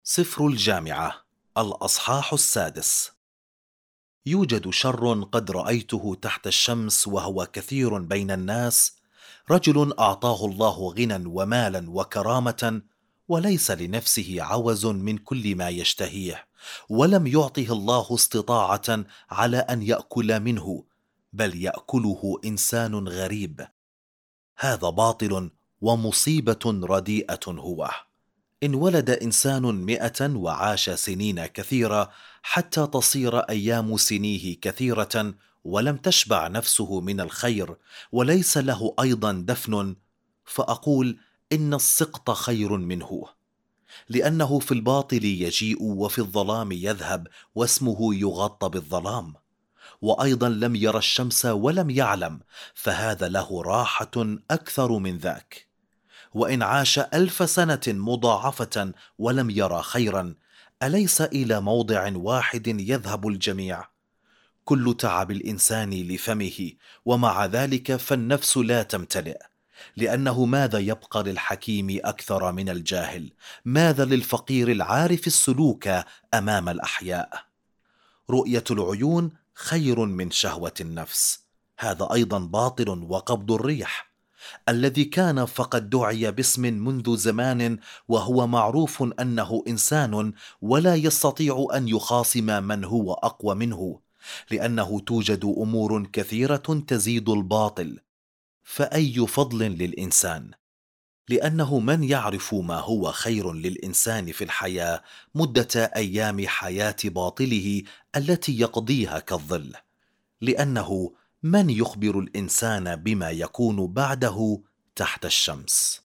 سفر الجامعة الأصحاح السادس. يوجد شر قد رأيته تحت الشمس وهو كثير بين الناس، رجل أعطاه الله غنى ومالا وكرامة، وليس لنفسه عوز من كل ما يشتهيه، ولم يعطه الله استطاعة على أن يأكل منه، بل يأكله إنسان غريب. هذا باطل ومصيبة رديئة هو. إن ولد إنسان 100 وعاش سنين كثيرة حتى تصير أيام سنيه كثيرة، ولم تشبع نفسه من الخير، وليس له أيضا دفن، فأقول إن السقط خير منه، لأنه في الباطل يجيء وفي الظلام يذهب، واسمه يغطى بالظلام. وأيضا لم ير الشمس ولم يعلم، فهذا له راحة أكثر من ذاك. وإن عاش 1000 سنة مضاعفة ولم يرى خيرا، أليس إلى موضع واحد يذهب الجميع؟ كل تعب الإنسان لفمه، ومع ذلك فالنفس لا تمتلئ. لأنه ماذا يبقى للحكيم أكثر من الجاهل؟ ماذا للفقير العارف السلوك أمام الأحياء؟ رؤية العيون خير من شهوة النفس، هذا أيضا باطل وقبض الريح. الذي كان فقد دعي باسم منذ زمان، وهو معروف أنه إنسان، ولا يستطيع أن يخاصم من هو أقوى منه، لأنه توجد أمور كثيرة تزيد الباطل. فأي فضل للإنسان؟ لأنه من يعرف ما هو خير للإنسان في الحياة مدة أيام حياة باطله التي يقضيها كالظل؟ لأنه من يخبر الإنسان بما يكون بعده تحت الشمس؟